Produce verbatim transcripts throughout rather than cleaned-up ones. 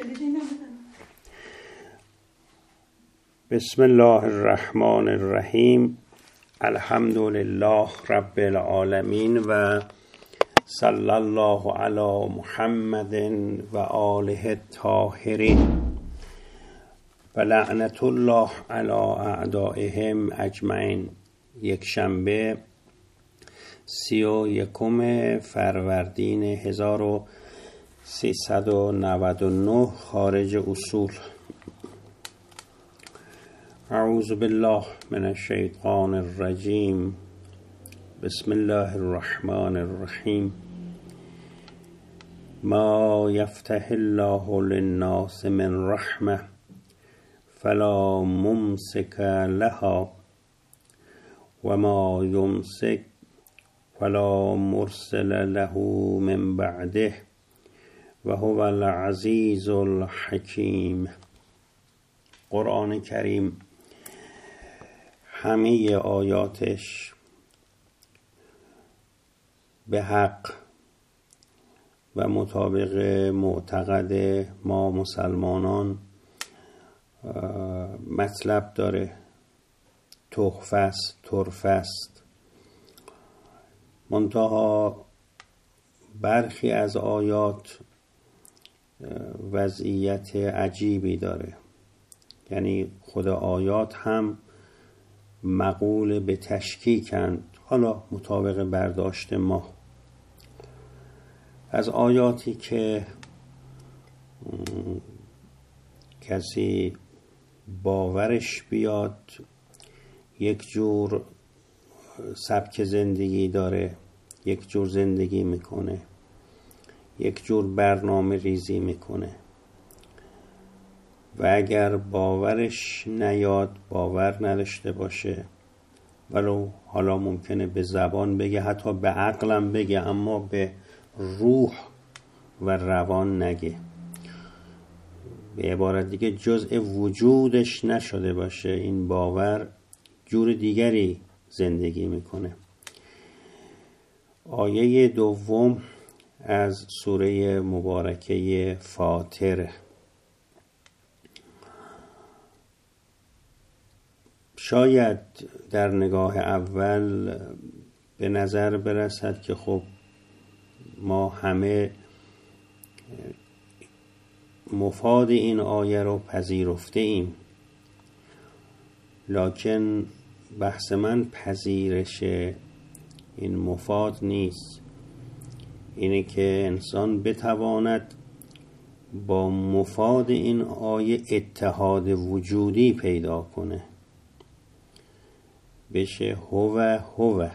بسم الله الرحمن الرحیم. الحمد لله رب العالمین و صلی الله علی محمد و آله الطاهرین و لعنت الله علی اعدائهم اجمعین. یک شنبه سی و یکم فروردین هزار و سیصد و نود و نه خارج اصول. اعوذ بالله من الشیطان الرجیم. بسم الله الرحمن الرحیم. ما یفتح الله للناس من رحمه فلا ممسک لها و ما یمسک فلا مرسل له من بعده و هو العزیز الحکیم. قرآن کریم همه آیاتش به حق و مطابق معتقد ما مسلمانان مطلب داره، تحفه است، طرفه است. منتها برخی از آیات وضعیت عجیبی داره، یعنی خود آیات هم مقول به تشکیکند، حالا مطابق برداشت ما. از آیاتی که کسی باورش بیاد یک جور سبک زندگی داره، یک جور زندگی میکنه، یک جور برنامه ریزی میکنه و اگر باورش نیاد، باور نداشته باشه، ولو حالا ممکنه به زبان بگه، حتی به عقلم بگه، اما به روح و روان نگه، به عبارت دیگه جزء وجودش نشده باشه، این باور جور دیگری زندگی میکنه. آیه دوم از سوره مبارکه فاطر. شاید در نگاه اول به نظر برسد که خب ما همه مفاد این آیه رو پذیرفته ایم، لکن بحث من پذیرش این مفاد نیست. اینه که انسان بتواند با مفاد این آیه اتحاد وجودی پیدا کنه، بشه هو هو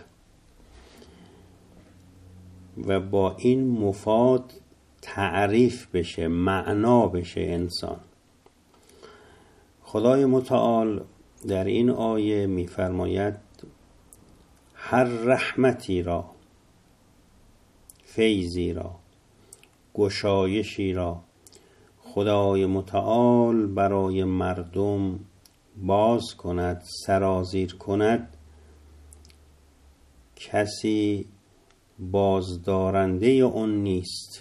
و با این مفاد تعریف بشه، معنا بشه انسان. خدای متعال در این آیه می‌فرماید هر رحمتی را، فیضی را، گشایشی را خدای متعال برای مردم باز کند، سرازیر کند، کسی بازدارنده اون نیست.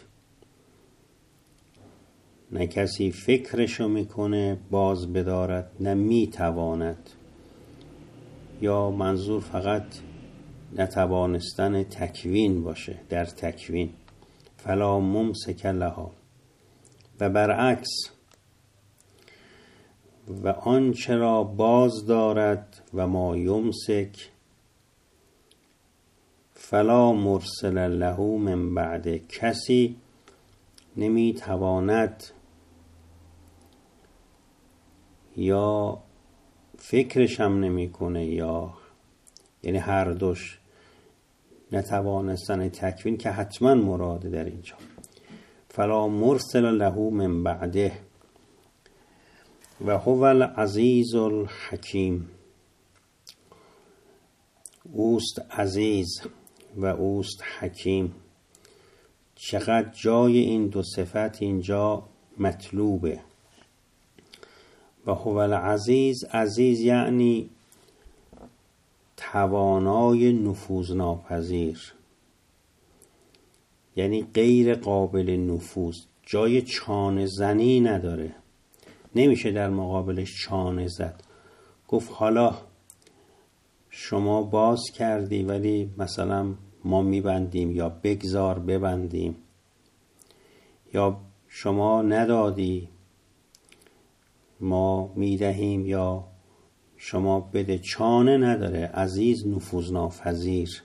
نه کسی فکرشو میکنه باز بدارد، نه میتواند، یا منظور فقط نتوانستن تکوین باشه در تکوین. فلا ممسک لها. و برعکس، و آنچه را باز دارد و ما یمسک فلا مرسل له من بعد، کسی نمیتواند یا فکرش هم نمیکنه، یا یعنی هر دوش، نتوانستن تکوین که حتما مراده در اینجا. فلا مرسل له من بعده و هو العزیز الحکیم. اوست عزیز و اوست حکیم. چقدر جای این دو صفت اینجا مطلوبه. و هو العزیز، عزیز یعنی توانای نفوذ ناپذیر، یعنی غیر قابل نفوذ، جای چانه زنی نداره، نمیشه در مقابلش چانه زد. گفت حالا شما باز کردی ولی مثلا ما میبندیم، یا بگذار ببندیم، یا شما ندادی ما میدهیم، یا شما بده. چانه نداره. عزیز نفوذناپذیر.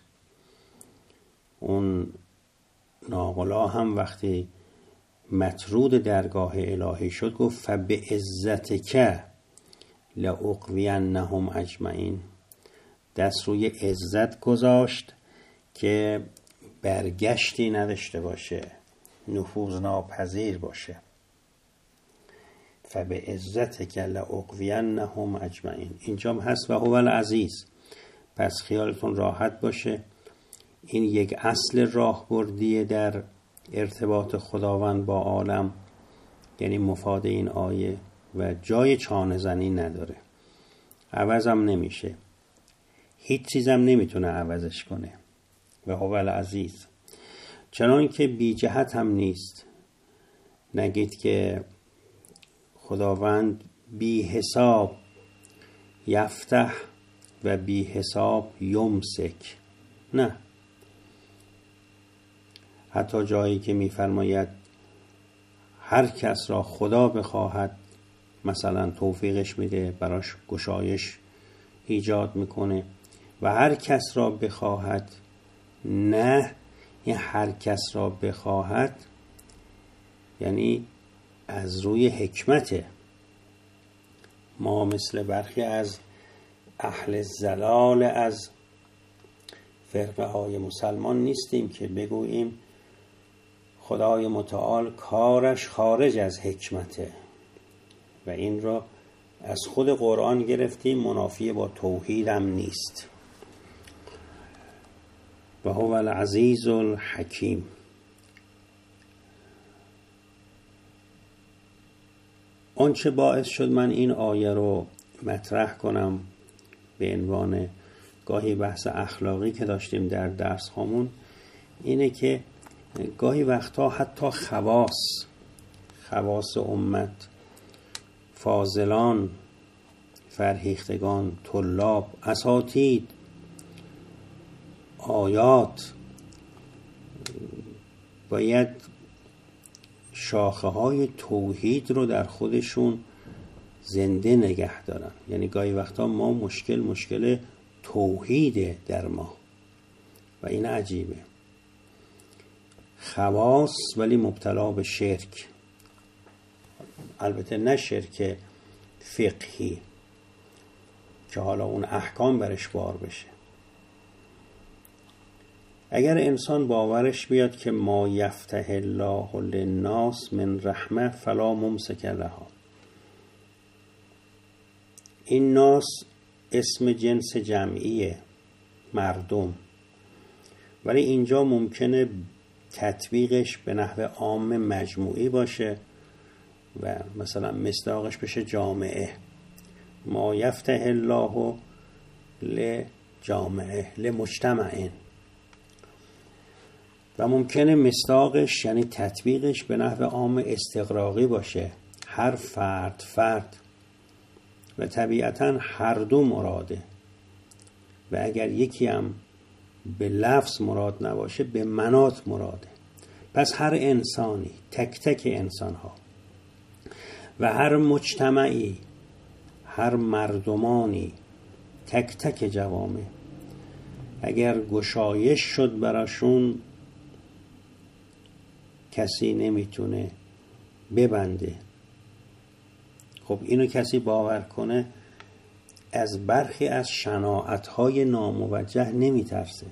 اون ناقلا هم وقتی مطرود درگاه الهی شد گفت فبعزتک لاغوینهم اجمعین. دست روی عزت گذاشت که برگشتی نداشته باشه، نفوذناپذیر باشه. فبعزتک لاغوینهم اجمعین. اینجا هست و هو العزیز. پس خیالتون راحت باشه، این یک اصل راهبردیه در ارتباط خداوند با عالم، یعنی مفاد این آیه، و جای چانه زنی نداره، عوضم نمیشه، هیچ چیزم نمیتونه عوضش کنه. و هو العزیز. چنان که بی جهت هم نیست. نگید که خداوند بی حساب یفتح و بی حساب یمسک. نه، حتی جایی که میفرماید هر کس را خدا بخواهد مثلا توفیقش میده، براش گشایش ایجاد میکنه، و هر کس را بخواهد نه. این هر کس را بخواهد یعنی از روی حکمته. ما مثل برخی از اهل زلال از فرقه های مسلمان نیستیم که بگوییم خدای متعال کارش خارج از حکمته، و این را از خود قرآن گرفتیم، منافی با توحید هم نیست. و هو العزیز الحکیم. آنچه باعث شد من این آیه رو مطرح کنم به عنوان گاهی بحث اخلاقی که داشتیم در درس هامون، اینه که گاهی وقتا حتی خواص خواص امت، فاضلان، فرهیختگان، طلاب، اساتید، آیات، باید شاخه های توحید رو در خودشون زنده نگه دارن. یعنی گاهی وقتا ما مشکل مشکل توحیده در ما، و این عجیبه. خواص ولی مبتلا به شرک، البته نه شرک فقهی که حالا اون احکام برش بار بشه. اگر انسان باورش بیاد که ما یفتح الله للناس من رحمه فلا ممسک لها، این ناس اسم جنس جمعیه، مردم، ولی اینجا ممکنه تطبیقش به نحو عام مجموعی باشه و مثلا مصداقش بشه جامعه. ما یفتح الله لجامعه لمجتمعین، و ممکنه مصداقش یعنی تطبیقش به نحو عام استغراقی باشه، هر فرد فرد، و طبیعتا هر دو مراده، و اگر یکی هم به لفظ مراد نباشه به منات مراده. پس هر انسانی، تک تک انسان ها، و هر مجتمعی، هر مردمانی، تک تک جوامع، اگر گشایش شد براشون کسی نمیتونه ببنده. خب اینو کسی باور کنه از برخی از شناعت‌های ناموجه نمیترسه،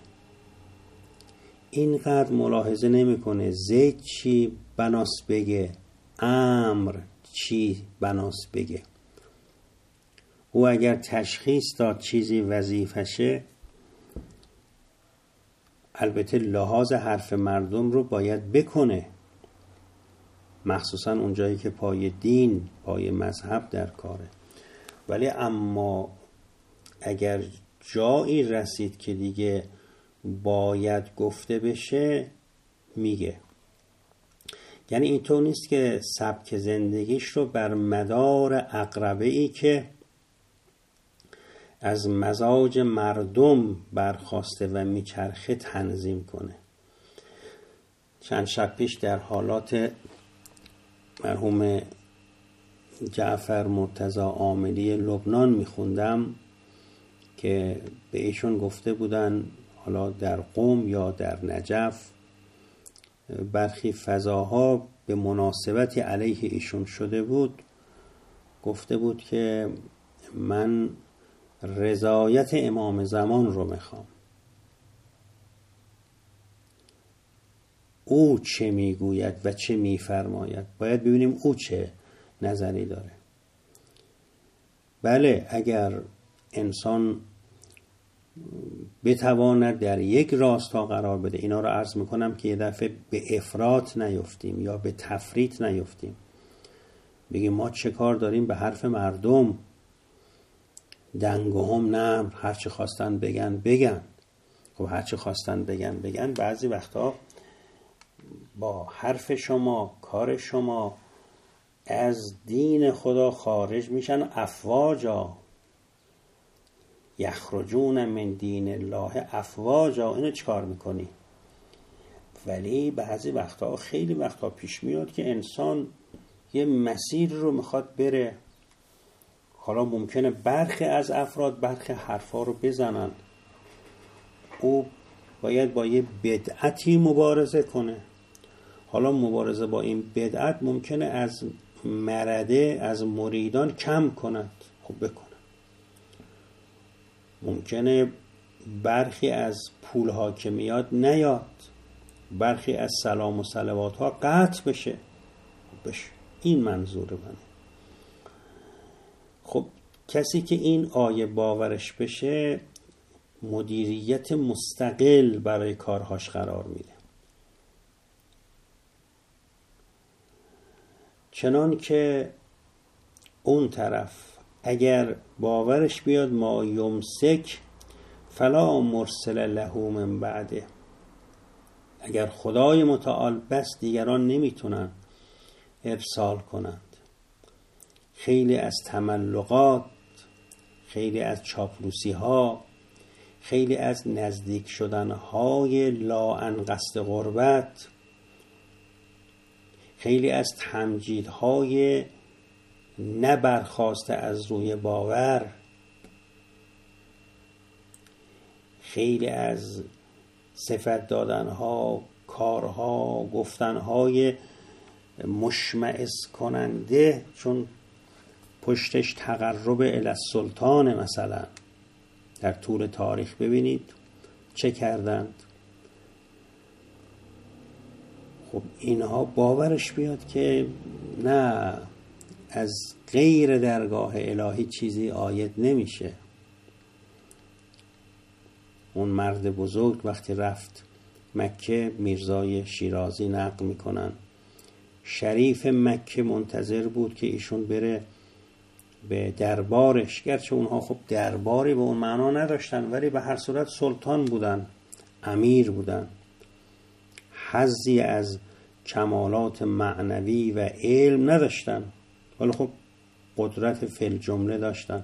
اینقدر ملاحظه نمیکنه زید چی بناس بگه، امر چی بناس بگه. او اگر تشخیص داد چیزی وظیفشه، البته لحاظ حرف مردم رو باید بکنه، مخصوصا اونجایی که پای دین، پای مذهب در کاره. ولی اما اگر جایی رسید که دیگه باید گفته بشه، میگه. یعنی اینطور نیست که سبک زندگیش رو بر مدار عقربه‌ای که از مزاج مردم برخاسته و میچرخه تنظیم کنه. چند شب پیش در حالات مرحوم جعفر مرتضی عاملی لبنان میخوندم که به ایشون گفته بودن حالا در قم یا در نجف برخی فضاها به مناسبتی علیه ایشون شده بود، گفته بود که من رضایت امام زمان رو میخوام، او چه میگوید و چه میفرماید، باید ببینیم او چه نظری داره. بله اگر انسان بتواند در یک راستا قرار بده، اینا رو عرض میکنم که یه دفعه به افراط نیفتیم یا به تفریط نیفتیم، بگیم ما چه کار داریم به حرف مردم، دنگ هم نه، هرچی خواستن بگن بگن. خب هرچی خواستن بگن بگن، بعضی وقتا با حرف شما کار شما از دین خدا خارج میشن. افواجا یخرجون من دین الله افواجا، اینو چکار میکنی؟ ولی بعضی وقتا، خیلی وقتا پیش میاد که انسان یه مسیر رو میخواد بره، حالا ممکنه برخی از افراد برخی حرفا رو بزنن، او باید با یه بدعتی مبارزه کنه. حالا مبارزه با این بدعت ممکنه از مرده از مریدان کم کند، خب بکنه. ممکنه برخی از پولها که میاد نیاد، برخی از سلام و صلوات ها قطع بشه بشه این منظور منه. خب کسی که این آیه باورش بشه مدیریت مستقل برای کارهاش قرار میده. چنان که اون طرف اگر باورش بیاد ما یمسک فلا مرسل له من بعده، اگر خدای متعال بس دیگران نمیتونن ارسال کنند. خیلی از تملقات، خیلی از چاپلوسی ها، خیلی از نزدیک شدن های لاعن قصد غربت، خیلی از تمجیدهای نبرخاسته از روی باور، خیلی از صفت دادنها، کارها، گفتنهای مشمئز کننده، چون پشتش تقرب الی السلطان. مثلا در طول تاریخ ببینید چه کردند. خب اینها باورش بیاد که نه، از غیر درگاه الهی چیزی عاید نمیشه. اون مرد بزرگ وقتی رفت مکه، میرزای شیرازی نقل میکنن، شریف مکه منتظر بود که ایشون بره به دربارش، گرچه اونها خب درباری به اون معنا نداشتن ولی به هر صورت سلطان بودن، امیر بودن، حظی از کمالات معنوی و علم نداشتن ولی خب قدرت فی الجمله داشتن.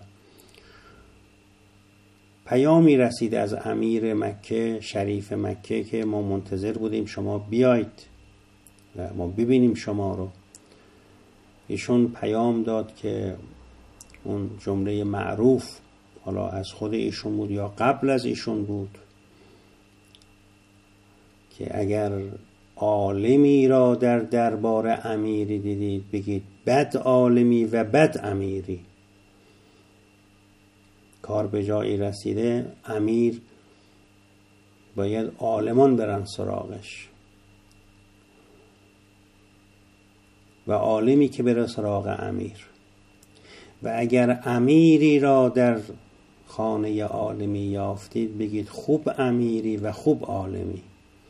پیامی رسید از امیر مکه، شریف مکه، که ما منتظر بودیم شما بیایید و ما ببینیم شما رو. ایشون پیام داد که اون جمله معروف، حالا از خود ایشون بود یا قبل از ایشون بود، که اگر عالمی را در دربار امیری دیدید بگید بد عالمی و بد امیری. کار به جایی رسیده، امیر باید عالمان برن سراغش و عالمی که بره سراغ امیر. و اگر امیری را در خانه عالمی یافتید بگید خوب امیری و خوب عالمی.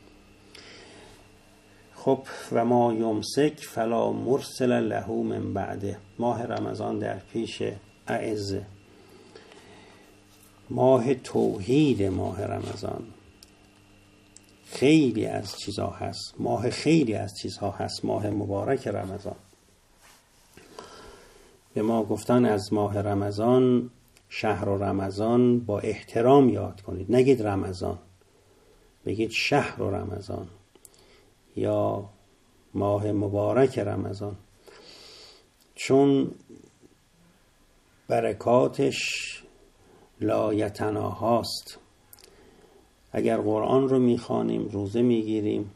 خب و ما یمسک فلا مرسل له من بعده. ماه رمضان در پیش اعزه، ماه توحید، ماه رمضان، خیلی از چیزها هست، ماه خیلی از چیزها هست. ماه مبارک رمضان، به ما گفتن از ماه رمضان، شهر رمضان با احترام یاد کنید. نگید رمضان، بگید شهر رمضان یا ماه مبارک رمضان، چون برکاتش لایتناهاست. اگر قرآن رو میخوانیم، روزه میگیریم،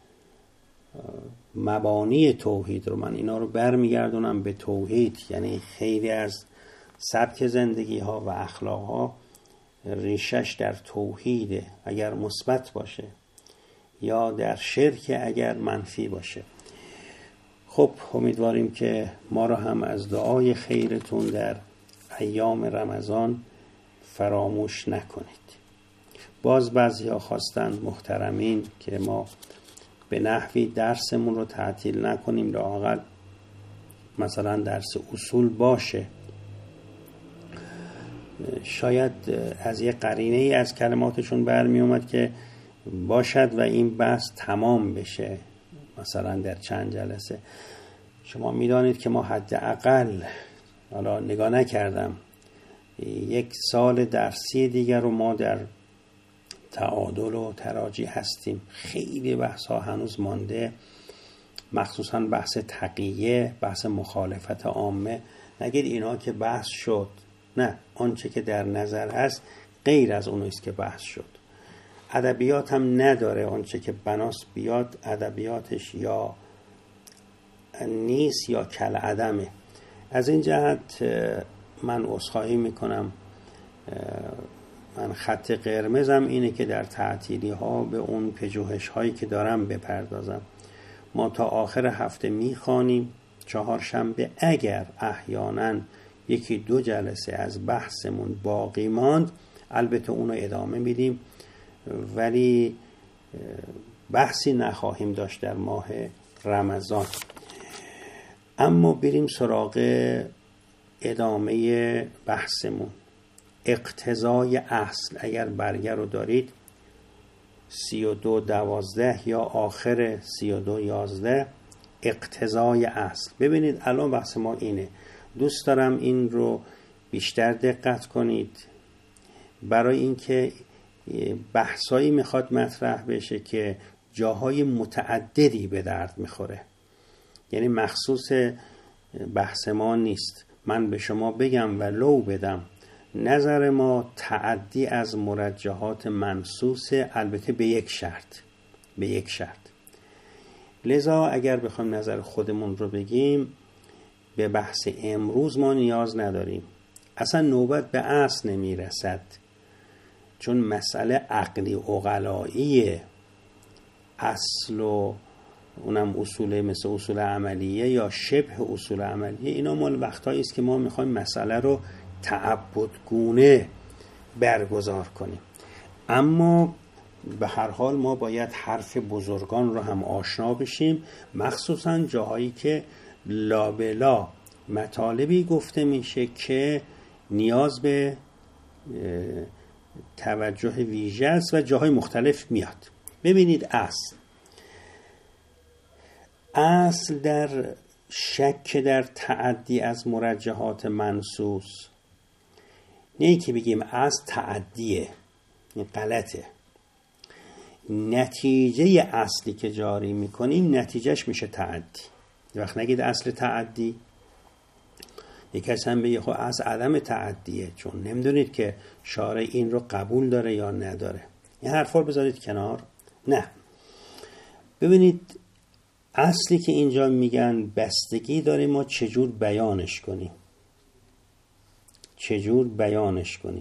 مبانی توحید رو، من اینا رو برمیگردونم به توحید، یعنی خیلی از سبک زندگی ها و اخلاق ها ریشش در توحیده اگر مثبت باشه، یا در شرک اگر منفی باشه. خب امیدواریم که ما رو هم از دعای خیرتون در ایام رمضان فراموش نکنید. باز بعضی ها خواستن محترمین که ما به نحوی درسمون رو تعطیل نکنیم، لااقل مثلا درس اصول باشه. شاید از یه قرینه ای از کلماتشون برمی اومد که باشد و این بحث تمام بشه، مثلا در چند جلسه. شما میدانید که ما حداقل، حالا نگاه نکردم، یک سال درسی دیگر رو ما در تعادل و تراجی هستیم. خیلی بحث ها هنوز مانده، مخصوصا بحث تقیه، بحث مخالفت عامه. نگید اینا که بحث شد، نه، آنچه که در نظر هست غیر از اونیست که بحث شد. ادبیات هم نداره آنچه که بناست بیاد، ادبیاتش یا نیست یا کل عدمه. از این جهت من عذرخواهی میکنم. من خط قرمزم اینه که در تعطیلی ها به اون پژوهش هایی که دارم بپردازم. ما تا آخر هفته میخوانیم، چهارشنبه اگر احیانا یکی دو جلسه از بحثمون باقی ماند، البته اونو ادامه میدیم، ولی بحثی نخواهیم داشت در ماه رمضان. اما بریم سراغ ادامه بحثمون. اقتضای اصل، اگر برگه رو دارید، سی و دو دوازده یا آخر سی و دو یازده، اقتضای اصل. ببینید الان بحث ما اینه. دوست دارم این رو بیشتر دقت کنید، برای اینکه بحثایی میخواد مطرح بشه که جاهای متعددی به درد میخوره، یعنی مخصوص بحث ما نیست. من به شما بگم و لو بدم نظر ما تعدی از مرجحات منصوصه، البته به یک شرط، به یک شرط. لذا اگر بخوایم نظر خودمون رو بگیم، به بحث امروز ما نیاز نداریم، اصلا نوبت به اصل نمی رسد، چون مسئله عقلی عقلاییه. اصل و اونم اصول مثل اصول عملیه یا شبه اصول عملیه، اینا مال وقتایی است که ما میخوایم مسئله رو تعبدگونه برگزار کنیم. اما به هر حال ما باید حرف بزرگان رو هم آشنا بشیم، مخصوصا جاهایی که لابلا مطالبی گفته میشه که نیاز به توجه ویژه است و جاهای مختلف میاد. ببینید اصل اصل در شک در تعدی از مرجحات منصوص، نه که بگیم اصل تعدیه، این غلطه. نتیجه اصلی که جاری میکنیم نتیجهش میشه تعدی. وقت نگید اصل تعدی، یک کس هم بگه خب اصل عدم تعدیه، چون نمیدونید که شارع این رو قبول داره یا نداره. این حرفا رو بذارید کنار. نه، ببینید اصلی که اینجا میگن بستگی داره ما چجور بیانش کنیم، چجور بیانش کنیم.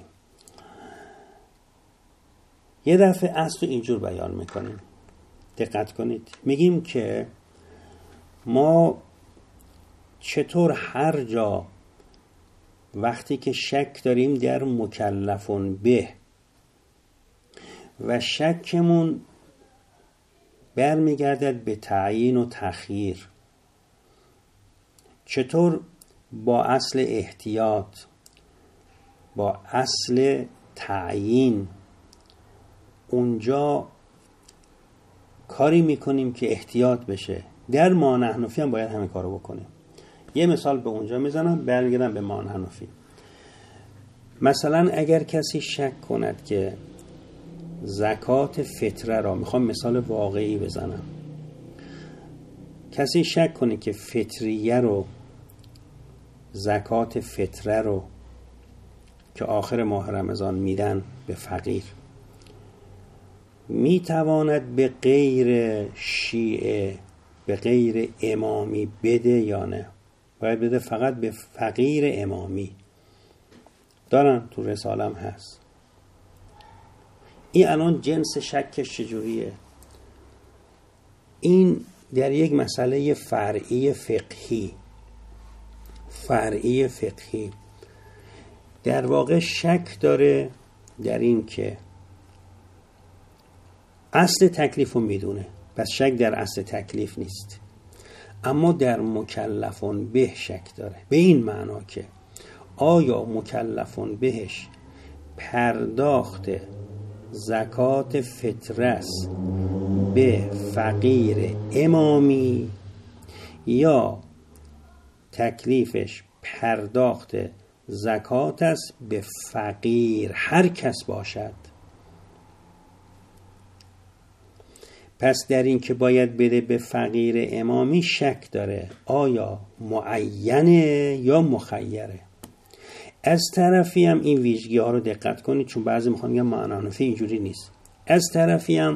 یه دفعه اصل رو اینجور بیان میکنیم، دقت کنید. میگیم که ما چطور هر جا وقتی که شک داریم در مکلفون به و شکمون برمیگردد به تعیین و تخییر، چطور با اصل احتیاط، با اصل تعیین اونجا کاری میکنیم که احتیاط بشه. در ما نحنفی هم باید همین کارو بکنیم. یه مثال به اونجا میزنم، برمیگردم به ما نحنفی. مثلا اگر کسی شک کند که زکات فطره را، میخوام مثال واقعی بزنم، کسی شک کنه که فطریه رو، زکات فطره رو که آخر ماه رمضان میدن به فقیر، میتواند به غیر شیعه، به غیر امامی بده یا نه؟ باید بده فقط به فقیر امامی. دارن تو رسالم هست. این الان جنس شکش چجوریه؟ این در یک مسئله فرعی فقهی فرعی فقهی در واقع شک داره در این که اصل تکلیف رو میدونه، پس شک در اصل تکلیف نیست، اما در مکلفون به شک داره، به این معنا که آیا مکلفون بهش پرداخت زکات فطره است به فقیر امامی یا تکلیفش پرداخت زکات است به فقیر هر کس باشد. پس در این که باید بده به فقیر امامی شک داره، آیا معینه یا مخیره. از طرفی هم این ویژگی ها رو دقت کنید، چون بعضی میخوان بگن ما نحنفی اینجوری نیست. از طرفی هم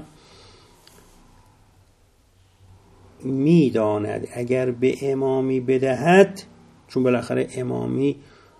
میداند اگر به امامی بدهد، چون بالاخره امامی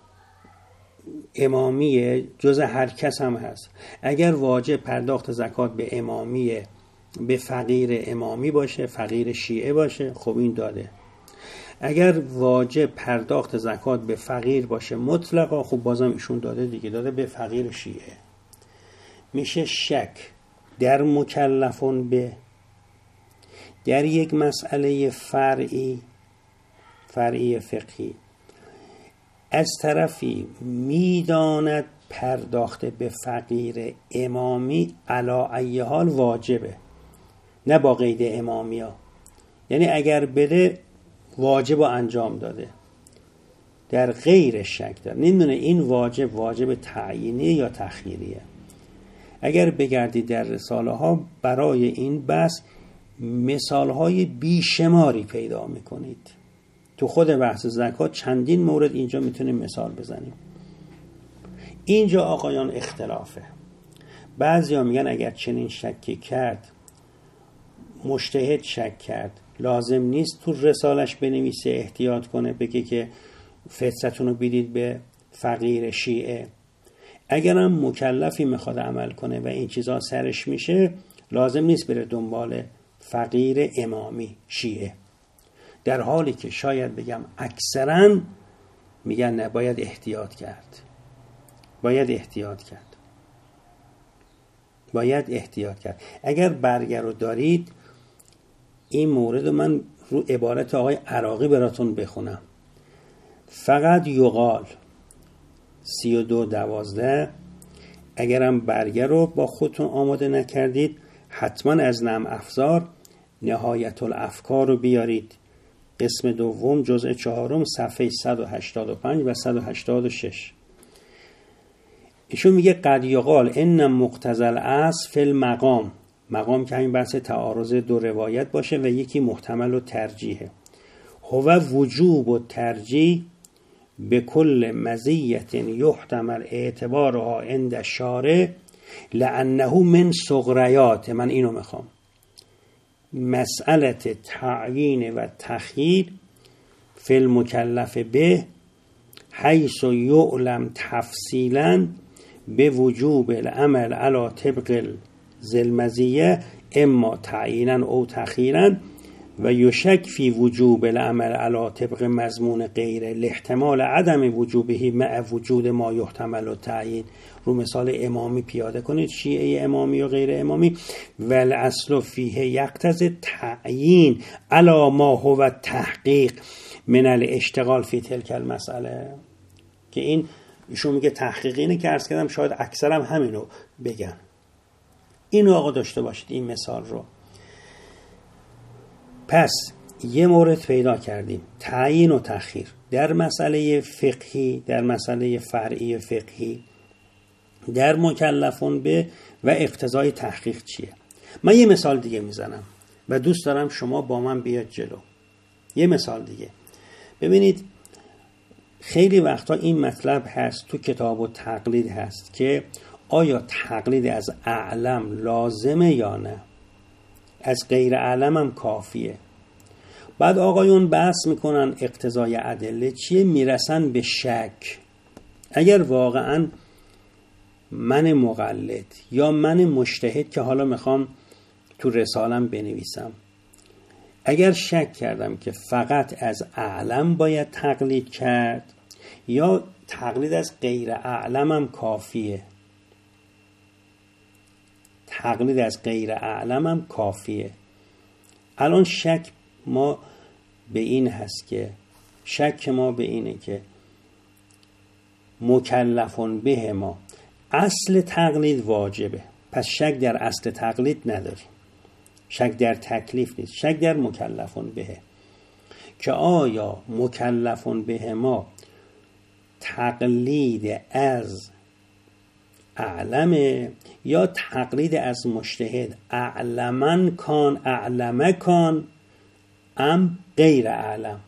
امامی جز هر کس هم هست، اگر واجب پرداخت زکات به امامی، به فقیر امامی باشه، فقیر شیعه باشه، خب این داده. اگر واجب پرداخت زکات به فقیر باشه مطلقا، خب بازم ایشون داده دیگه، داده به فقیر شیعه. میشه شک در مکلفون به، در یک مسئله فرعی فرعی فقهی. از طرفی میداند پرداخت به فقیر امامی علی ای حال واجبه، نه با قید امامی ها، یعنی اگر بده واجب و انجام داده، در غیر شک داره، نمیدونه این واجب واجب تعیینی یا تخییریه. اگر بگردید در رساله ها برای این بحث مثال های بیشماری پیدا میکنید. تو خود بحث زکات چندین مورد اینجا میتونیم مثال بزنیم. اینجا آقایان اختلافه. بعضی ها میگن اگر چنین شکی کرد، مجتهد شک کرد، لازم نیست تو رسالش بنویسه، احتیاط کنه، بگه که فطرتون رو بدید به فقیر شیعه. اگرم مکلفی میخواد عمل کنه و این چیزا سرش میشه، لازم نیست بره دنبال فقیر امامی شیعه. در حالی که شاید بگم اکثرا میگن نه، باید احتیاط کرد، باید احتیاط کرد باید احتیاط کرد. اگر برگه رو دارید، این مورد رو من رو عبارت آقای عراقی براتون بخونم. فقط یقال سی و دو دوازده. اگرم برگه رو با خودتون آماده نکردید، حتما از نعم افزار نهایت الافکار رو بیارید، قسم دوم جزء چهارم صفحه صد و هشتاد و پنج و صد و هشتاد و شش. ایشون میگه قد یقال ان مقتضی الاصل فی المقام، مقام که همین بحث تعارض دو روایت باشه و یکی محتمل و ترجیحه. هو وجوب و ترجیح به کل مزیت یحتمل اعتبارها عند شارع لانه من صغریات. من اینو میخوام، مسئله تعیین و تخییر فی المکلف به حیث یعلم تفصیلا به وجوب العمل علی طبق ذلمزیه اما تعیینا او تخییرا و یشک فی وجوب العمل علی طبق مضمون غیر لاحتمال عدم وجوبه مع وجود ما یحتمل التعیین. رو مثال امامی پیاده کنید، شیعه امامی و غیر امامی. والاصل فیه یقتضی تعیین علی ما هو تحقیق من الاشتغال فی تلک المسئله. که این ایشون میگه تحقیق اینه که عرض کردم، شاید اکثرم همینو بگن. اینو آقا داشته باشید این مثال رو. پس یه مورد پیدا کردیم، تعیین و تأخیر در مسئله فقهی، در مسئله فرعی فقهی، در مکلفون به و اقتضای تحقیق چیه. من یه مثال دیگه میزنم و دوست دارم شما با من بیاد جلو. یه مثال دیگه ببینید، خیلی وقتا این مطلب هست تو کتاب و تقلید هست که آیا تقلید از اعلم لازمه یا نه، از غیر اعلم هم کافیه. بعد آقایون بحث میکنن اقتضای ادله چیه، میرسن به شک. اگر واقعا من مقلد یا من مجتهد که حالا میخوام تو رسالم بنویسم، اگر شک کردم که فقط از اعلم باید تقلید کرد یا تقلید از غیر اعلم هم کافیه، تقلید از غیر اعلم هم کافیه. الان شک ما به این هست که شک ما به اینه که مکلفون به ما اصل تقلید واجبه، پس شک در اصل تقلید نداریم، شک در تکلیف نیست، شک در مکلفون به که آیا مکلفون به ما تقلید از اعلمه یا تقلید از مجتهد، اعلمن کان اعلمه کان ام غیر اعلم.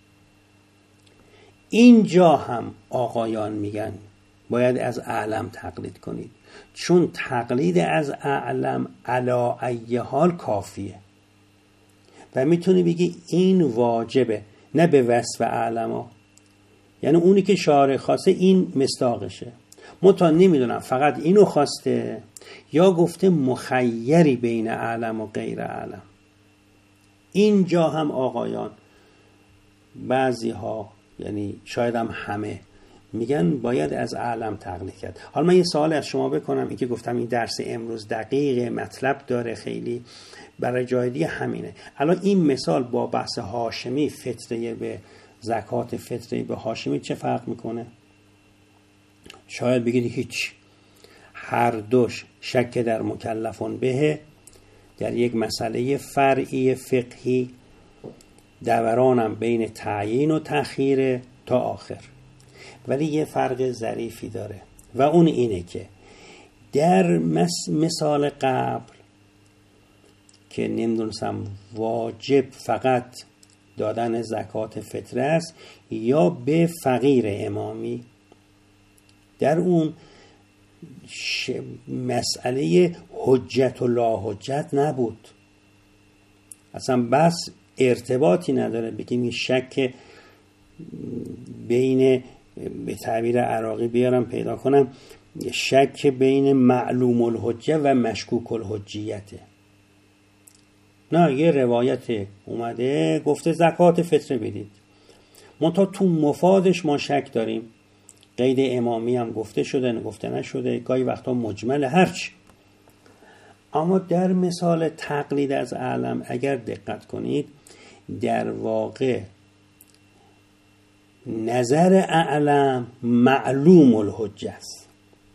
اینجا هم آقایان میگن باید از اعلم تقلید کنید، چون تقلید از اعلم علا ای حال کافیه و میتونی بگی این واجبه، نه به وصف اعلما، یعنی اونی که شارع خواسته این مصداقشه. متا نمیدونم فقط اینو خواسته یا گفته مخیری بین اعلم و غیر اعلم. اینجا هم آقایان بعضی ها، یعنی شاید هم همه، میگن باید از اعلم تقلید کرد. حالا من یه سوال از شما بکنم، این که گفتم این درس امروز دقیق مطلب داره خیلی، برای جای دیگه همینه. الان این مثال با بحث هاشمی، فطره به زکات، فطره به هاشمی چه فرق میکنه؟ شاید بگید هیچ، هر دوش شک در مکلفون به در یک مسئله فرعی فقهی، دورانم بین تعیین و تأخیر تا آخر. ولی یه فرق ظریفی داره و اون اینه که در مثال قبل که نمیدونستم واجب فقط دادن زکات فطره است یا به فقیر امامی، در اون ش... مسئله حجت و لا حجت نبود، اصلا بس ارتباطی نداره. بگیم شک بین، به تعبیر عراقی بیارم پیدا کنم، شک بین معلوم الحجه و مشکوک الحجیته. نه، یه روایت اومده گفته زکات فطره بدید، منتها تو مفادش ما شک داریم، قید امامی هم گفته شده نگفته نشده، گاهی وقتا مجمل هرچی. اما در مثال تقلید از اعلم اگر دقت کنید، در واقع نظر اعلم معلوم الحجه است،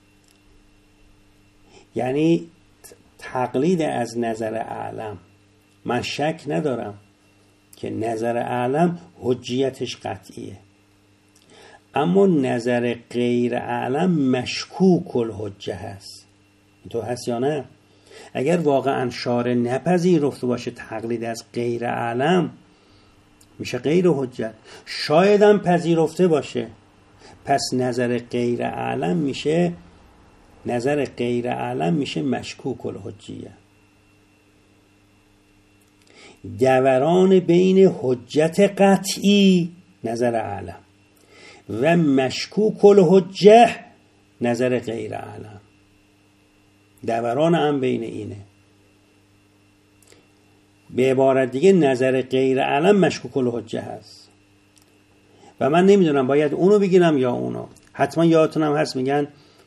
یعنی تقلید از نظر اعلم من شک ندارم که نظر اعلم حجیتش قطعیه، اما نظر غیر اعلم مشکوک الحجه هست. تو هست یا نه؟ اگر واقعا شارع نپذیرفته باشه تقلید از غیر اعلم، میشه غیر حجت. شاید هم پذیرفته باشه، پس نظر غیر اعلم میشه نظر غیر اعلم میشه مشکوک الحجیه. دوران بین حجت قطعی نظر اعلم و مشکوک الحجه نظر غیر اعلم، دوران هم بین اینه. به عبارت دیگه نظر غیر اعلم مشکوک الحجه هست و من نمیدونم باید اونو بگیرم یا اونو. حتما یادتونم هست میگن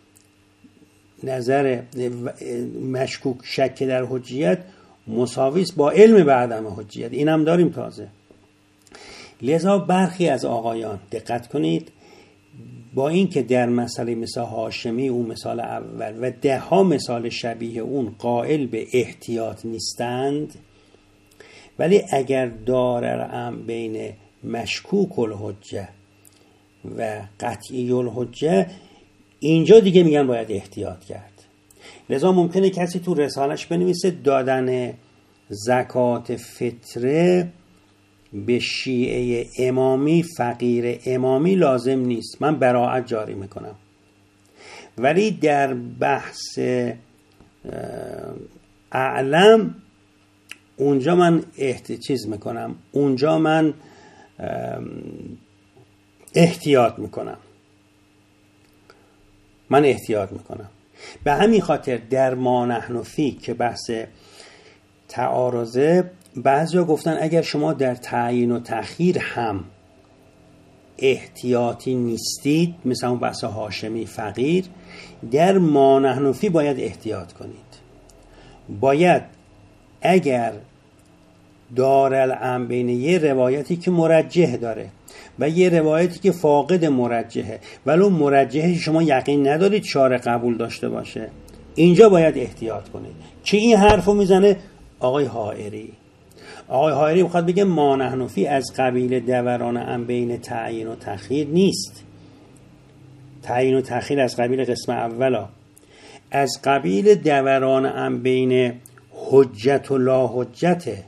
نظر مشکوک شک در حجیت مساویست با علم به عدم حجیت، اینم داریم تازه. لذا برخی از آقایان دقت کنید، با این که در مسئله مثل هاشمی اون مثال اول و ده ها مثال شبیه اون قائل به احتیاط نیستند، ولی اگر دارالعام بین مشکوک الحجه و قطعی الحجه، اینجا دیگه میگن باید احتیاط کرد. لذا ممکنه کسی تو رسالش بنویسه دادن زکات فطره به شیعه امامی فقیر امامی لازم نیست، من براءت جاری میکنم. ولی در بحث اعلم اونجا من احت... چیز میکنم اونجا من احتیاط میکنم من احتیاط میکنم به همین خاطر در ما نحن فی که بحث تعارضه، بعضیا گفتن اگر شما در تعیین و تأخیر هم احتیاطی نیستید، مثلا اون بحث هاشمی فقیر، در ما نحن فی باید احتیاط کنید. باید اگر دارالعام بین یه روایتی که مرجح داره و یه روایتی که فاقد مرجحه، ولو مرجحه شما یقین ندارید شارع قبول داشته باشه، اینجا باید احتیاط کنید. چی این حرفو میزنه؟ آقای حائری. آقای حائری میخواد بگه ما نحن فی از قبیل دوران عام بین تعیین و تأخیر نیست. تعیین و تأخیر از قبیل قسم اولا، از قبیل دوران عام بین حجت و لا حجته،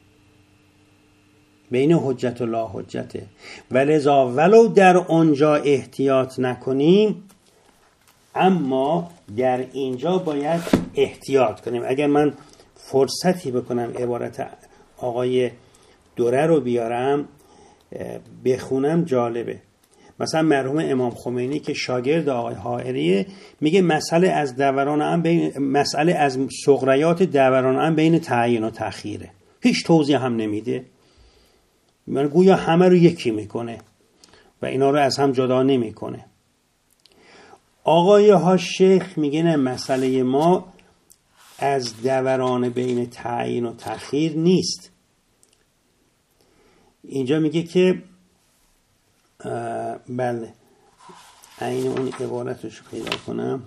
بین حجت و لا حجته. ولذا ولو در اونجا احتیاط نکنیم، اما در اینجا باید احتیاط کنیم. اگر من فرصتی بکنم عبارت آقای دوره رو بیارم بخونم جالبه. مثلا مرحوم امام خمینی که شاگرد آقای حائریه میگه مسئله از دوران عام بین مسئله از صغریات دوران عام بین تعیین و تأخیره، هیچ توضیح هم نمیده، من گویا همه رو یکی میکنه و اینا رو از هم جدا نمیکنه. آقای ها شیخ میگه نه، مسئله ما از دوران بین تعیین و تأخیر نیست. اینجا میگه که بله عین اون عبارتش پیدا کنم.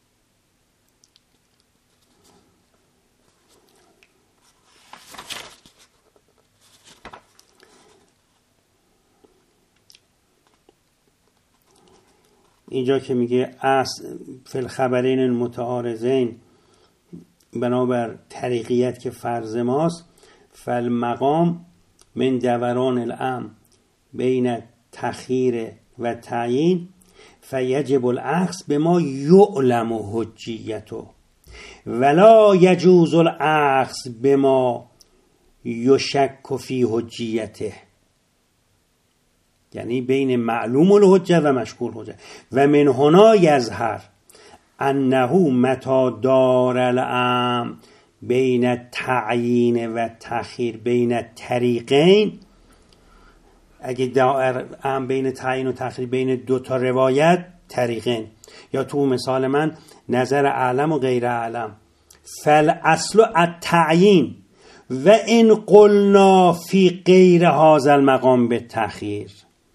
اینجا که میگه اس فی الخبرین المتعارضین، بنابر طریقیت که فرض ماست، فالمقام من دوران العام بین تأخیر و تعیین فیجب الاخذ بما یعلم حجیته ولا یجوز الاخذ بما یشک فی حجیته. یعنی بین معلوم الحجه و مشکول حجه. و من هنا یظهر انه متی دار العام بین تعیین و تأخیر بین طریقین، اگه دارالعام بین تعیین و تأخیر بین دو تا روایت طریقین، یا تو مثال من نظر اعلم و غیر اعلم، فالاصل التعیین و ان قلنا فی غیر هذا المقام بالتأخیر.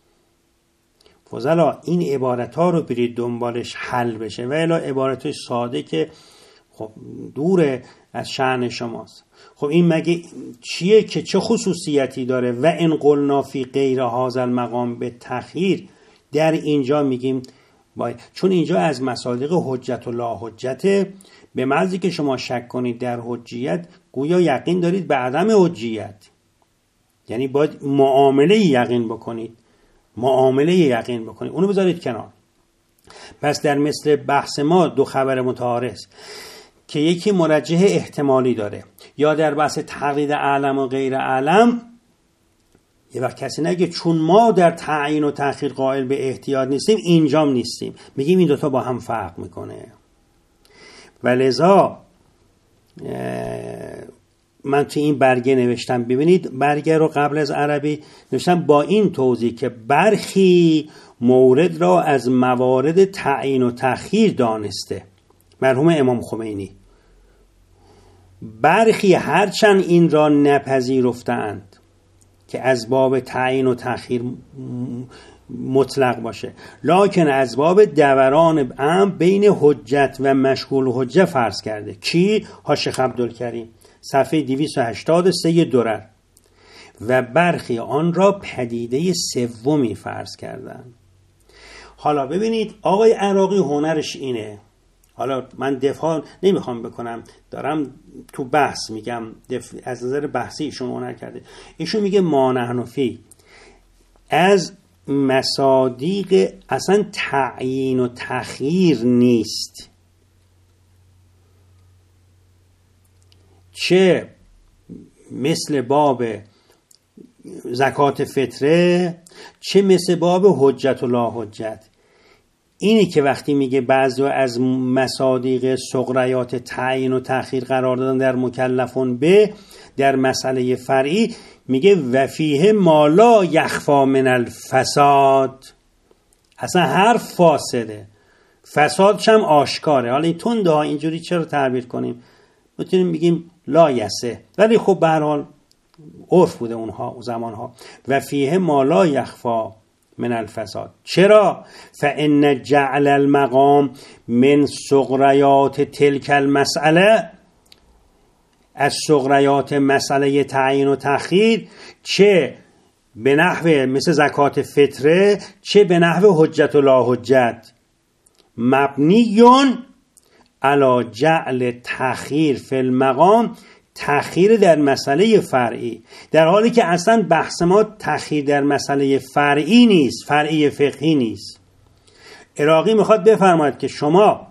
فضلا این عبارت ها رو برید دنبالش حل بشه، و الا عبارت ساده که خب دور از شأن شماست. خب این مگه چیه که چه خصوصیتی داره؟ و ان قلنا فی غیر هذا المقام بالتأخیر، در اینجا میگیم باید، چون اینجا از مصادیق حجت و لا حجت، به محضی که شما شک کنید در حجیت گویا یقین دارید به عدم حجیت، یعنی باید معامله یقین بکنید، معامله یقین بکنید، اونو بذارید کنار. پس در مثل بحث ما دو خبر متعارض که یکی مرجح احتمالی داره، یا در بحث تقلید اعلم و غیر اعلم، یه وقت کسی نگه چون ما در تعیین و تأخیر قائل به احتیاط نیستیم اینجام نیستیم، میگیم این دوتا با هم فرق میکنه. ولذا من تو این برگه نوشتم، ببینید برگه رو قبل از عربی نوشتم با این توضیح که برخی مورد را از موارد تعیین و تأخیر دانسته مرحوم امام خمینی، برخی هرچند این را نپذیرفتند که از باب تعیین و تأخیر مطلق باشه، لکن از باب دوران عام بین حجت و مشغول حجه فرض کرده. کی؟ ها شیخ عبدالکریم، صفحه دویست و هشتاد و سه درر. و برخی آن را پدیده سومی فرض کردند. حالا ببینید آقای عراقی هنرش اینه، حالا من دفاع نمیخوام بکنم، دارم تو بحث میگم دف... از نظر بحثی ایشون هنر کرده. ایشون میگه ما نحن فی از مصادیق اصلا تعیین و تخییر نیست، چه مثل باب زکات فطره چه مثل باب حجت و لا حجت. اینی که وقتی میگه بعضی از مصادیق سغریات تعیین و تأخیر قرار دادن در مکلفون به در مسئله فرعی، میگه وفیه ما لا یخفا من الفساد، اصلا هر فاسده فسادش هم آشکاره. حالا این تنده ها اینجوری چرا تعبیر کنیم؟ میتونیم بگیم لا یسه، ولی خب به هر حال عرف بوده اونها زمانها. وفیه ما لا یخفا من الفساد. چرا؟ فان جعل المقام من سغریات تلک المسئله، از سغریات مسئله تعیین و تأخیر، چه به نحو مثل زکات فطره چه به نحو حجت و لا حجت، مبنیون علی جعل تأخیر فی المقام، تأخیر در مسئله فرعی، در حالی که اصلا بحث ما تأخیر در مسئله فرعی نیست، فرعی فقهی نیست. عراقی میخواد بفرماید که شما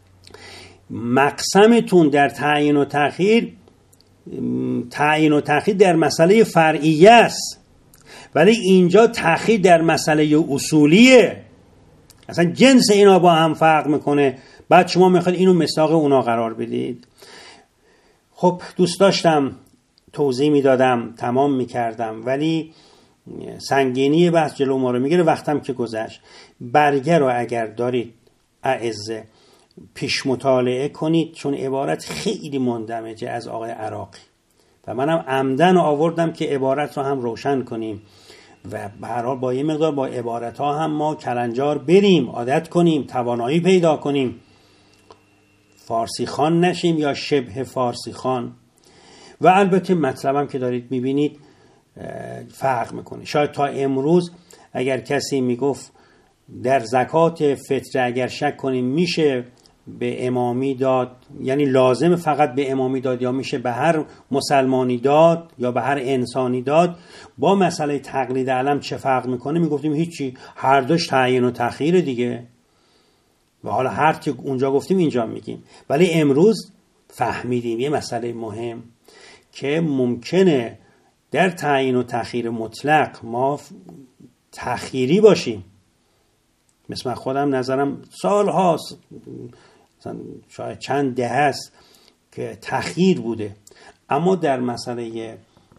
مقسمتون در تعیین و تأخیر تعیین و تأخیر در مسئله فرعی است، ولی اینجا تأخیر در مسئله اصولیه، اصلا جنس اینا با هم فرق میکنه. بعد شما میخواید اینو مصداق اونا قرار بدید. خب دوست داشتم توضیح میدادم، تمام میکردم، ولی سنگینی بحث جلو ما رو میگیره، وقتم که گذشت. برگه رو اگر دارید اعزه پیش مطالعه کنید، چون عبارت خیلی مندمجه از آقای عراقی و منم عمدن آوردم که عبارت رو هم روشن کنیم و به هر حال با یه مقدار با عبارت ها هم ما کلنجار بریم، عادت کنیم، توانایی پیدا کنیم، فارسی خوان نشیم یا شبه فارسی خوان. و البته مطلبم که دارید میبینید فرق میکنه. شاید تا امروز اگر کسی میگفت در زکات فطره اگر شک کنیم میشه به امامی داد، یعنی لازم فقط به امامی داد یا میشه به هر مسلمانی داد یا به هر انسانی داد، با مسئله تقلید علم چه فرق میکنه؟ میگفتیم هیچی، هر دوش تعیین و تأخیر دیگه، و حالا هر چی اونجا گفتیم اینجا میگیم. ولی امروز فهمیدیم یه مسئله مهم که ممکنه در تعیین و تأخیر مطلق ما تأخیری باشیم. مثل من خودم نظرم سال هاست، شاید چند دهه است که تأخیر بوده، اما در مسئله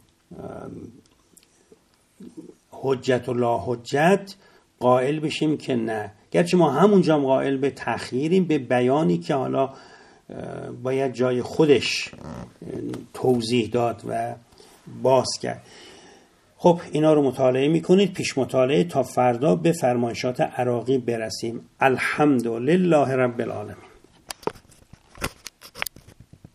حجت و لا حجت قائل بشیم که نه، گرچه ما همونجا قائل به تأخیریم، به بیانی که حالا باید جای خودش توضیح داد و باز کرد. خب اینا رو مطالعه میکنید، پیش مطالعه تا فردا به فرمایشات عراقی برسیم. الحمدلله رب العالمین.